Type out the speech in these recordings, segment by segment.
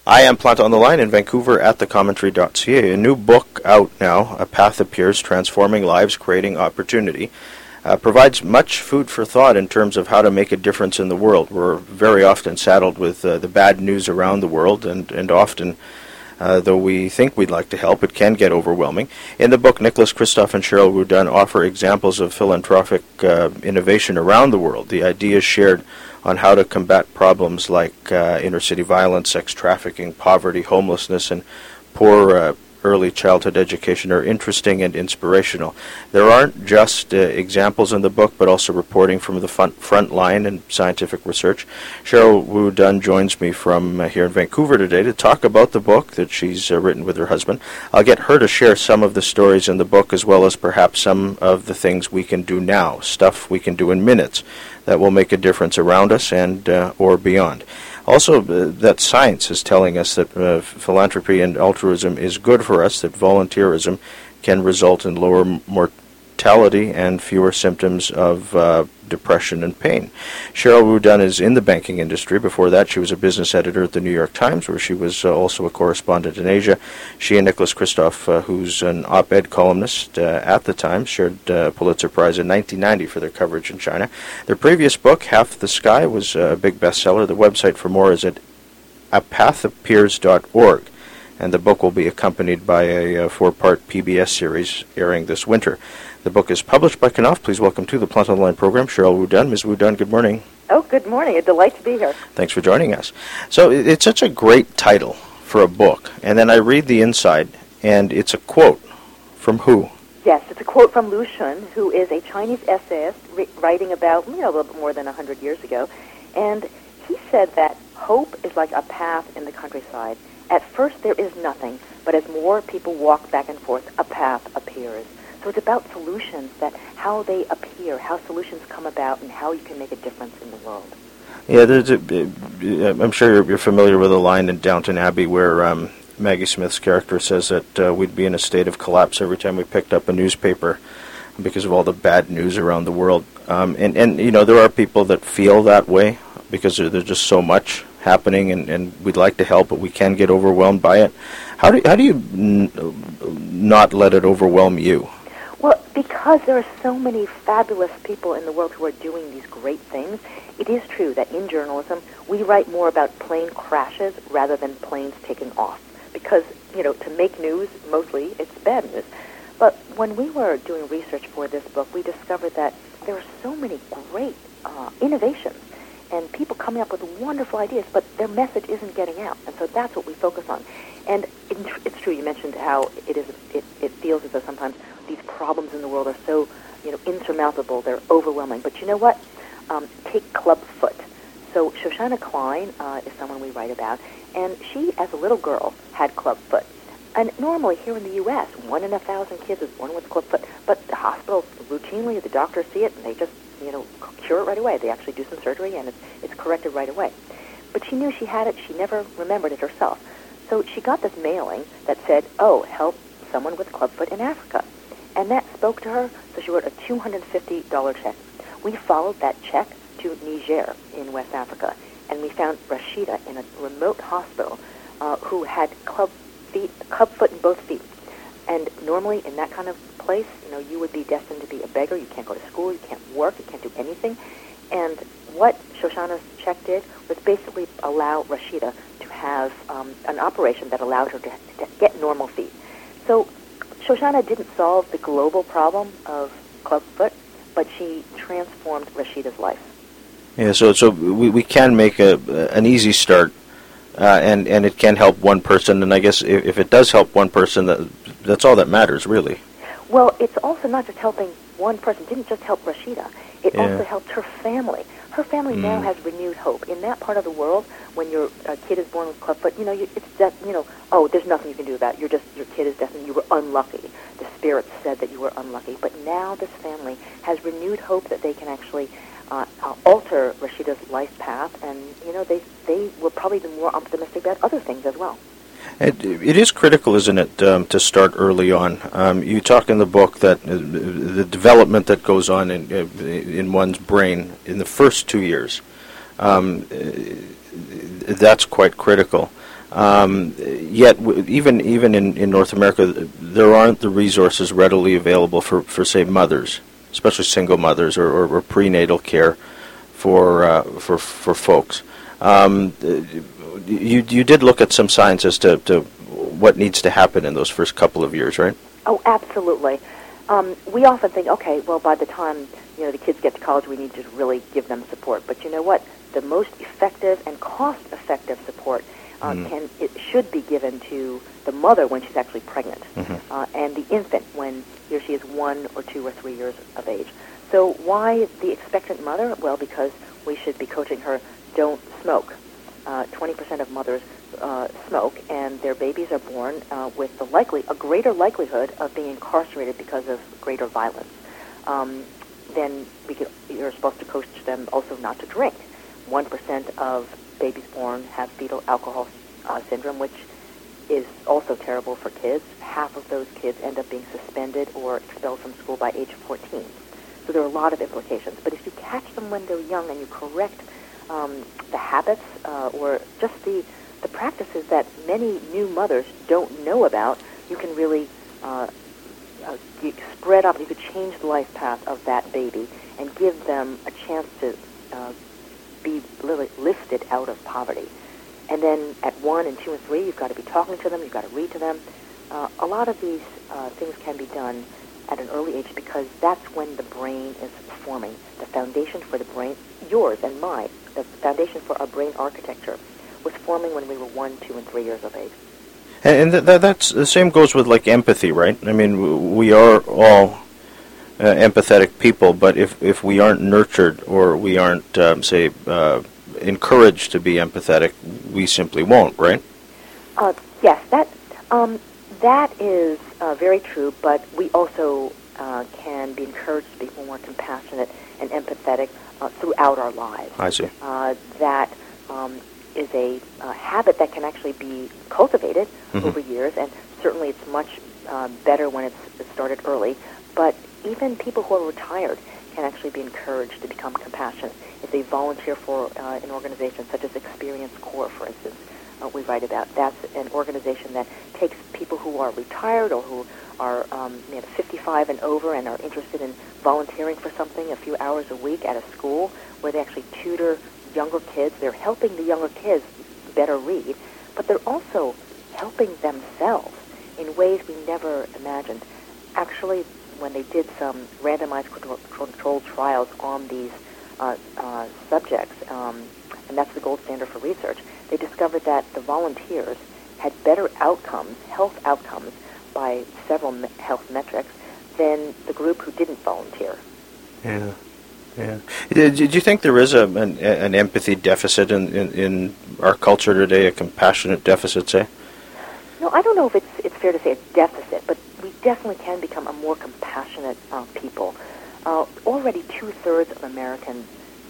I am Plant on the Line in Vancouver at thecommentary.ca. A new book out now, A Path Appears, Transforming Lives, Creating Opportunity, provides much food for thought in terms of how to make a difference in the world. We're very often saddled with the bad news around the world, and often, though we think we'd like to help, it can get overwhelming. In the book, Nicholas Kristof and Cheryl Wu-Dunn offer examples of philanthropic innovation around the world. The ideas shared on how to combat problems like inner-city violence, sex trafficking, poverty, homelessness, and poor early childhood education are interesting and inspirational. There aren't just examples in the book, but also reporting from the front line and scientific research. Cheryl Wu-Dunn joins me from here in Vancouver today to talk about the book that she's written with her husband. I'll get her to share some of the stories in the book, as well as perhaps some of the things we can do now, stuff we can do in minutes that will make a difference around us and or beyond. Also, that science is telling us that philanthropy and altruism is good for us, that volunteerism can result in lower mortality and fewer symptoms of depression and pain. Cheryl Wu-Dunn is in the banking industry. Before that, she was a business editor at the New York Times, where she was also a correspondent in Asia. She and Nicholas Kristof, who's an op-ed columnist at the Times, shared Pulitzer Prize in 1990 for their coverage in China. Their previous book, Half the Sky, was a big bestseller. The website for more is at apathapears.org, and the book will be accompanied by a 4-part PBS series airing this winter. The book is published by Knopf. Please welcome to the Plant on the Line program, Cheryl Wu-Dunn. Ms. Wu-Dunn, good morning. Oh, good morning. A delight to be here. Thanks for joining us. So it's such a great title for a book, and then I read the inside, and it's a quote from who? Yes, it's a quote from Lu Xun, who is a Chinese essayist writing about, a little bit more than 100 years ago, and he said that hope is like a path in the countryside. At first there is nothing, but as more people walk back and forth, a path appears. So it's about solutions, that how they appear, how solutions come about, and how you can make a difference in the world. Yeah, I'm sure you're familiar with a line in Downton Abbey where Maggie Smith's character says that we'd be in a state of collapse every time we picked up a newspaper because of all the bad news around the world. And there are people that feel that way because there's just so much happening, and we'd like to help, but we can get overwhelmed by it. How do you not let it overwhelm you? Well, because there are so many fabulous people in the world who are doing these great things, it is true that in journalism we write more about plane crashes rather than planes taking off. Because, to make news, mostly it's bad news. But when we were doing research for this book, we discovered that there are so many great innovations and people coming up with wonderful ideas, but their message isn't getting out. And so that's what we focus on. And it's true, you mentioned how it feels as though sometimes these problems in the world are so, insurmountable, they're overwhelming. But you know what? Take Clubfoot. So Shoshana Klein is someone we write about, and she, as a little girl, had Clubfoot. And normally here in the U.S., 1 in 1,000 kids is born with Clubfoot, but the hospitals routinely, the doctors see it, and they just, cure it right away. They actually do some surgery, and it's corrected right away. But she knew she had it. She never remembered it herself. So she got this mailing that said, help someone with Clubfoot in Africa. And that spoke to her, so she wrote a $250 check. We followed that check to Niger in West Africa, and we found Rashida in a remote hospital who had clubfoot in both feet. And normally in that kind of place, you would be destined to be a beggar. You can't go to school, you can't work, you can't do anything. And what Shoshana's check did was basically allow Rashida to have an operation that allowed her to get normal feet. So Shoshana didn't solve the global problem of clubfoot, but she transformed Rashida's life. Yeah, so we can make an easy start, and it can help one person. And I guess if it does help one person, that's all that matters, really. Well, it's also not just helping one person. It didn't just help Rashida. It also helped her family. Her family now has renewed hope. In that part of the world, when your kid is born with clubfoot, it's just, there's nothing you can do about it. Your kid is destined. You were unlucky. The spirits said that you were unlucky. But now this family has renewed hope that they can actually alter Rashida's life path, and they will probably be more optimistic about other things as well. It is critical, isn't it, to start early on? You talk in the book that the development that goes on in one's brain in the first 2 years, that's quite critical. Yet, even in North America, there aren't the resources readily available for say, mothers, especially single mothers or prenatal care for folks. You did look at some science as to what needs to happen in those first couple of years, right? Oh, absolutely. We often think, okay, well, by the time the kids get to college, we need to really give them support. But you know what? The most effective and cost-effective support should be given to the mother when she's actually pregnant, and the infant when he or she is 1 or 2 or 3 years of age. So why the expectant mother? Well, because we should be coaching her, don't smoke. 20% of mothers smoke, and their babies are born with a greater likelihood of being incarcerated because of greater violence. Then you're supposed to coach them also not to drink. 1% of babies born have fetal alcohol syndrome, which is also terrible for kids. Half of those kids end up being suspended or expelled from school by age 14. So there are a lot of implications. But if you catch them when they're young and you correct the habits or just the practices that many new mothers don't know about, you can really spread up. You could change the life path of that baby and give them a chance to be really lifted out of poverty. And then at 1 and 2 and 3, you've got to be talking to them. You've got to read to them. A lot of these things can be done at an early age because that's when the brain is forming. The foundation for the brain, yours and mine, the foundation for our brain architecture was forming when we were 1, 2, and 3 years of age. And that's the same goes with like empathy, right? I mean, we are all empathetic people, but if we aren't nurtured or we aren't, encouraged to be empathetic, we simply won't, right? Yes, that is very true, but we also can be encouraged to be more compassionate and empathetic throughout our lives. I see. That is a habit that can actually be cultivated over years, and certainly it's much better when it's started early. But even people who are retired can actually be encouraged to become compassionate. If they volunteer for an organization such as Experience Corps, for instance, we write about, that's an organization that takes people who are retired or who are 55 and over and are interested in volunteering for something a few hours a week at a school where they actually tutor younger kids. They're helping the younger kids better read, but they're also helping themselves in ways we never imagined. Actually, when they did some randomized controlled trials on these subjects, and that's the gold standard for research, they discovered that the volunteers had better outcomes, health outcomes, by several health metrics than the group who didn't volunteer. Yeah. Yeah. Do you think there is an empathy deficit in our culture today, a compassionate deficit, say? No, I don't know if it's fair to say a deficit, but we definitely can become a more compassionate people. Already two-thirds of Americans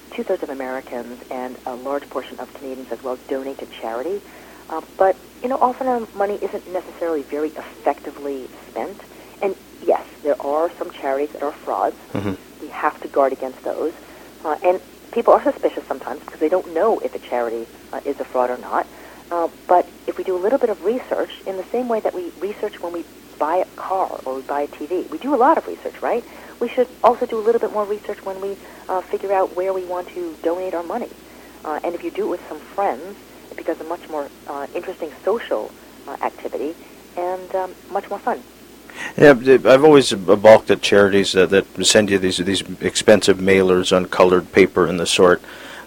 and a large portion of Canadians as well donate to charity. But, often our money isn't necessarily very effectively spent. And yes, there are some charities that are frauds. We have to guard against those. And people are suspicious sometimes because they don't know if a charity is a fraud or not. But if we do a little bit of research, in the same way that we research when we buy a car or we buy a TV, we do a lot of research, right? We should also do a little bit more research when we figure out where we want to donate our money. And if you do it with some friends, it becomes a much more interesting social activity and much more fun. Yeah, I've always balked at charities that send you these expensive mailers on colored paper and the sort.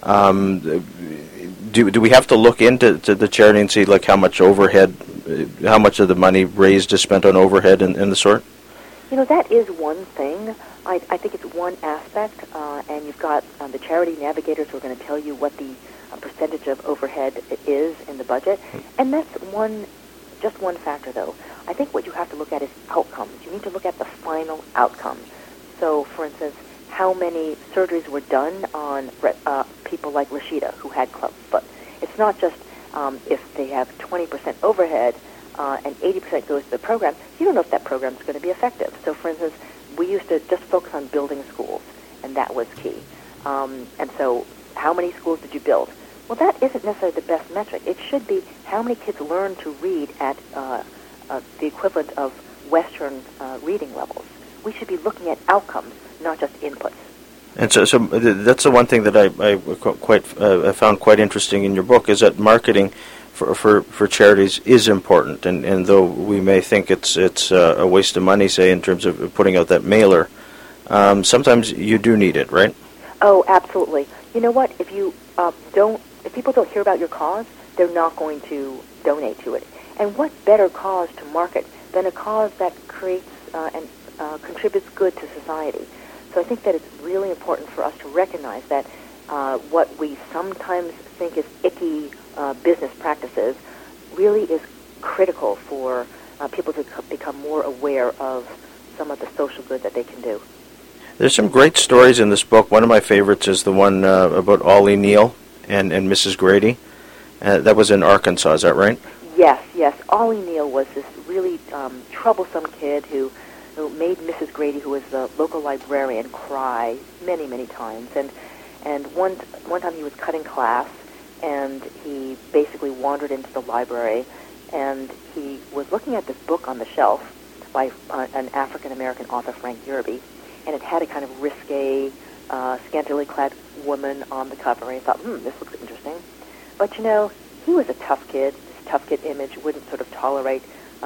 Do we have to look into the charity and see like how much overhead, how much of the money raised is spent on overhead and the sort? That is one thing. I think it's one aspect, and you've got the charity navigators who are going to tell you what the percentage of overhead is in the budget, and that's just one factor, though. I think what you have to look at is outcomes. You need to look at the final outcome. So, for instance, how many surgeries were done on people like Rashida who had club foot. It's not just if they have 20% overhead and 80% goes to the program, you don't know if that program is going to be effective. So, for instance, we used to just focus on building schools, and that was key. And so how many schools did you build? Well, that isn't necessarily the best metric. It should be how many kids learn to read at the equivalent of Western reading levels. We should be looking at outcomes, not just inputs. And so that's the one thing that I found quite interesting in your book, is that marketing for charities is important. And though we may think it's a waste of money, say, in terms of putting out that mailer, sometimes you do need it, right? Oh, absolutely. You know what? If people don't hear about your cause, they're not going to donate to it. And what better cause to market than a cause that creates and contributes good to society? So I think that it's really important for us to recognize that what we sometimes think is icky business practices really is critical for people to become more aware of some of the social good that they can do. There's some great stories in this book. One of my favorites is the one about Ollie Neal and Mrs. Grady. That was in Arkansas, is that right? Yes. Ollie Neal was this really troublesome kid who made Mrs. Grady, who was the local librarian, cry many, many times. And one time he was cutting class, and he basically wandered into the library, and he was looking at this book on the shelf by an African-American author, Frank Yerby, and it had a kind of risque, scantily clad woman on the cover, and he thought, this looks interesting. But, he was a tough kid. His tough kid image wouldn't sort of tolerate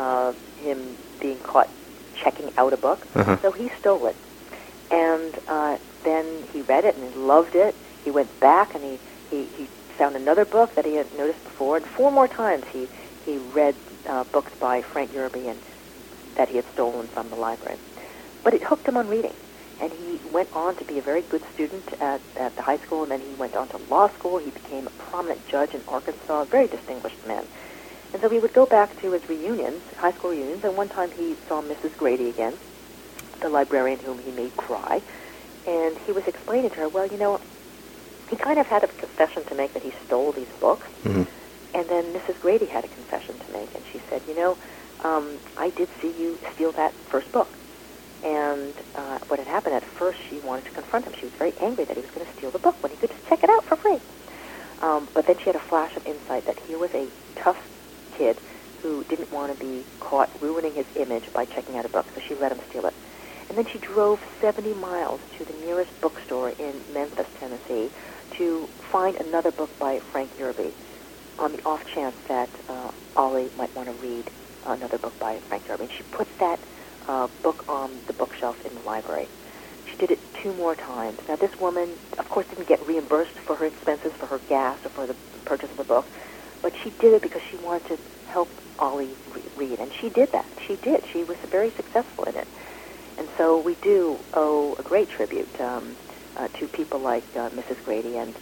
him being caught checking out a book, so he stole it. And then he read it and he loved it. He went back and he found another book that he had noticed before, and 4 more times he read books by Frank Yerby and that he had stolen from the library. But it hooked him on reading, and he went on to be a very good student at the high school, and then he went on to law school. He became a prominent judge in Arkansas, a very distinguished man. And so he would go back to his reunions, high school reunions, and one time he saw Mrs. Grady again, the librarian whom he made cry, and he was explaining to her, well, he kind of had a confession to make that he stole these books, and then Mrs. Grady had a confession to make, and she said, I did see you steal that first book. And what had happened, at first she wanted to confront him. She was very angry that he was going to steal the book when he could just check it out for free. But then she had a flash of insight that here was a tough kid who didn't want to be caught ruining his image by checking out a book, so she let him steal it. And then she drove 70 miles to the nearest bookstore in Memphis, Tennessee, to find another book by Frank Yerby, on the off chance that Ollie might want to read another book by Frank Yerby. And she put that book on the bookshelf in the library. She did it 2 more times. Now, this woman, of course, didn't get reimbursed for her expenses, for her gas, or for the purchase of the book, but she did it because she wanted to help Ollie read, and she did that. She did. She was very successful in it. And so we do owe a great tribute to people like Mrs. Grady, and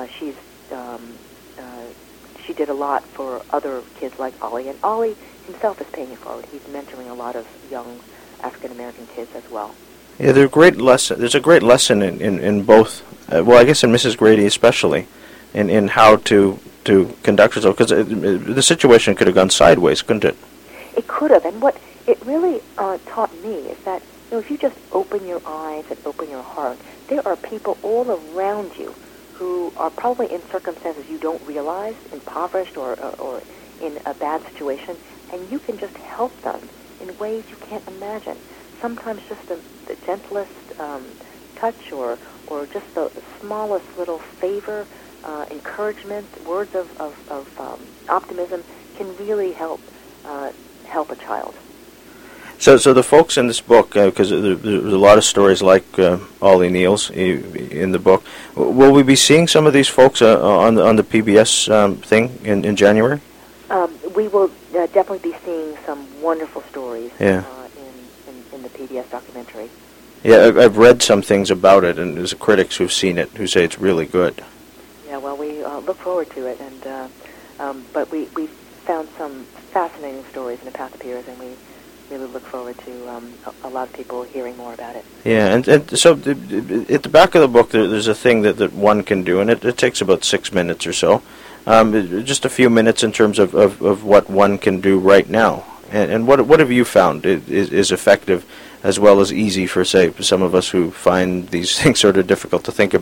she did a lot for other kids like Ollie, and Ollie himself is paying it forward. He's mentoring a lot of young African-American kids as well. Yeah, there's a great lesson in both, I guess in Mrs. Grady especially, in how to conduct yourself, because the situation could have gone sideways, couldn't it? It could have, and what it really taught me is that if you just open your eyes and open your heart, there are people all around you who are probably in circumstances you don't realize, impoverished or in a bad situation, and you can just help them in ways you can't imagine. Sometimes just the gentlest touch or just the smallest little favor, encouragement, words of optimism can really help a child. So the folks in this book, because there's a lot of stories like Ollie Neal's in the book, will we be seeing some of these folks on the PBS thing in January? We will definitely be seeing some wonderful stories in the PBS documentary. Yeah, I've read some things about it, and there's critics who've seen it who say it's really good. Yeah, well, we look forward to it, and but we found some fascinating stories in the Path Appears, and we really look forward to a lot of people hearing more about it. Yeah, and so at the back of the book, there's a thing that one can do, and it takes about 6 minutes or so. Just a few minutes in terms of what one can do right now. And what have you found is effective as well as easy for, say, some of us who find these things sort of difficult to think about?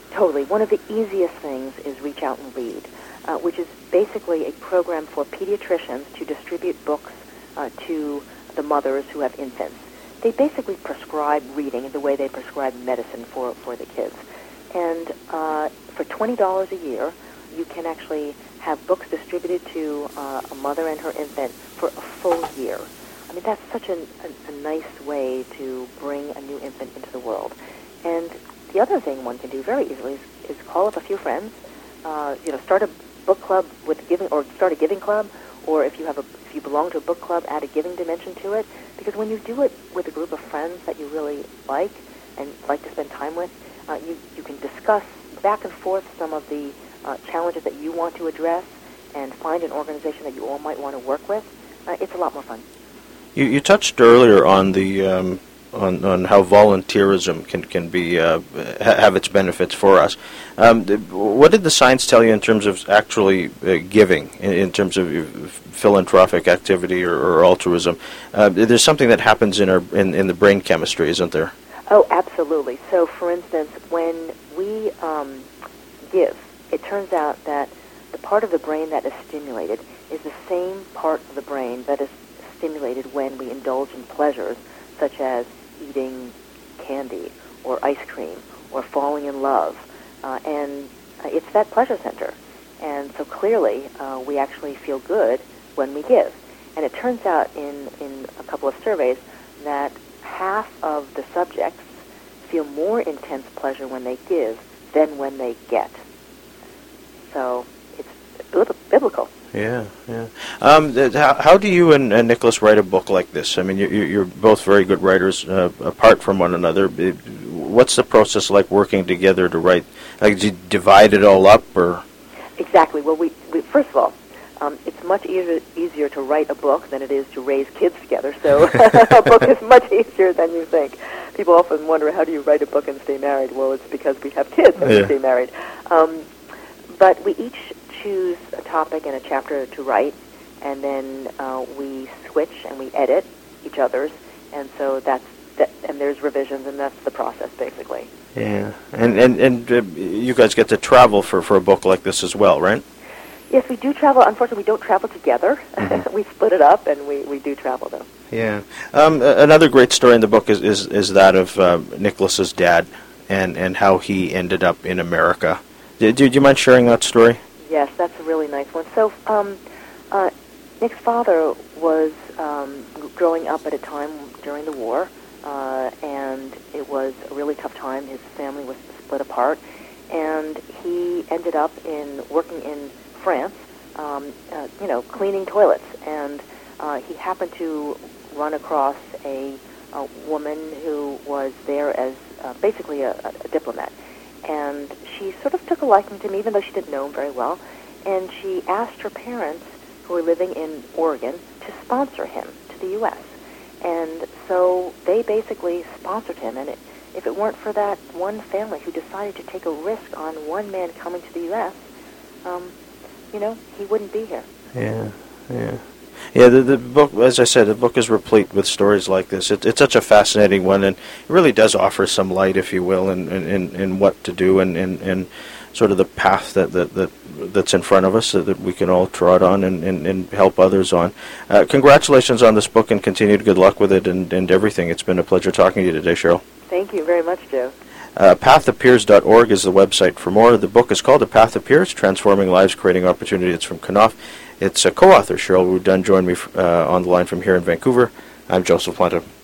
Totally. One of the easiest things is Reach Out and Read, which is basically a program for pediatricians to distribute books to the mothers who have infants. They basically prescribe reading in the way they prescribe medicine for the kids. And for $20 a year, you can actually have books distributed to a mother and her infant for a full year. I mean, that's such a nice way to bring a new infant into the world. And the other thing one can do very easily is call up a few friends, start a book club with giving, or start a giving club, or if you belong to a book club, add a giving dimension to it. Because when you do it with a group of friends that you really like and like to spend time with, you can discuss back and forth some of the challenges that you want to address and find an organization that you all might want to work with. It's a lot more fun. You touched earlier on the on how volunteerism can be have its benefits for us. What did the science tell you in terms of actually giving, in terms of philanthropic activity or altruism? There's something that happens in the brain chemistry, isn't there? Oh, absolutely. So, for instance, when we give, it turns out that the part of the brain that is stimulated is the same part of the brain that is stimulated when we indulge in pleasures, such as eating candy or ice cream or falling in love. And it's that pleasure center. And so clearly, we actually feel good when we give. And it turns out in a couple of surveys that half of the subjects feel more intense pleasure when they give than when they get. So it's biblical. Yeah. How do you and Nicholas write a book like this? I mean, you're both very good writers apart from one another. What's the process like working together to write? Like, do you divide it all up, or? Exactly. Well, we first of all, it's much easier to write a book than it is to raise kids together. So a book is much easier than you think. People often wonder, how do you write a book and stay married? Well, it's because we have kids and we stay married. But we each choose a topic and a chapter to write, and then we switch and we edit each other's, and so and there's revisions, and that's the process basically. Yeah, and you guys get to travel for a book like this as well, right? Yes, we do travel. Unfortunately, we don't travel together. Mm-hmm. We split it up, and we do travel though. Yeah. Another great story in the book is that of Nicholas's dad and how he ended up in America. Do you mind sharing that story? Yes, that's a really nice one. So, Nick's father was growing up at a time during the war, and it was a really tough time. His family was split apart, and he ended up working in France, cleaning toilets. And he happened to run across a woman who was there as basically a diplomat. And she sort of took a liking to him, even though she didn't know him very well. And she asked her parents, who were living in Oregon, to sponsor him to the U.S. And so they basically sponsored him. And if it weren't for that one family who decided to take a risk on one man coming to the U.S., he wouldn't be here. Yeah. Yeah, the book, as I said, the book is replete with stories like this. It's such a fascinating one, and it really does offer some light, if you will, in what to do and sort of the path that's in front of us that we can all trot on and help others on. Congratulations on this book, and continued good luck with it and everything. It's been a pleasure talking to you today, Cheryl. Thank you very much, Joe. PathAppears.org is the website for more. The book is called A Path Appears, Transforming Lives, Creating Opportunity. It's from Knopf. It's a co-author, Cheryl Rudun, joined me on the line from here in Vancouver. I'm Joseph Planta.